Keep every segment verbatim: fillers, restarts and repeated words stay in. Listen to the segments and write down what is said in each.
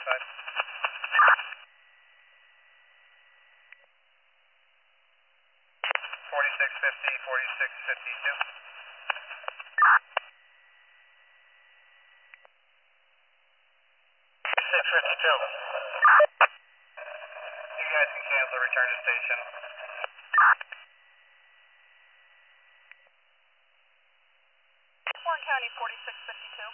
side. forty-six fifty, forty-six fifty-two. six fifty-two. You guys can cancel, return to station. Warren County, forty-six fifty-two.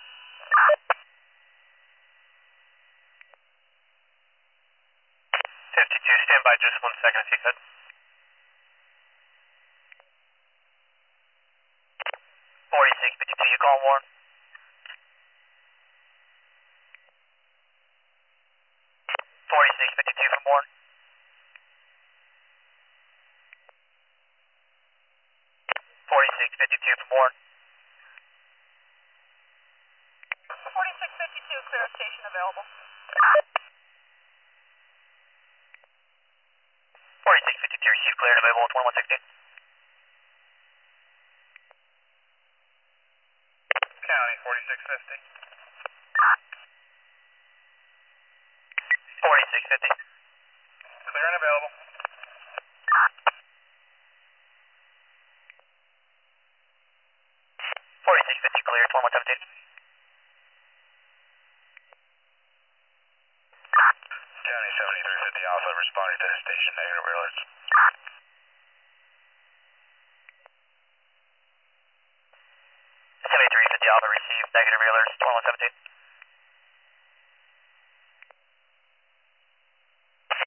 fifty-two, stand by just one second if you could. forty-six fifty-two, you call Warren. forty-six fifty-two from Warren. forty-six fifty-two from Warren. forty-six fifty-two, clear station available. forty-six fifty-two, receive clear and available at twenty-one sixteen. County, forty-six fifty. forty-six fifty. Clear and available. forty-six fifty clear, twenty-one seventeen. County seventy-three fifty Alpha responding to station negative alerts.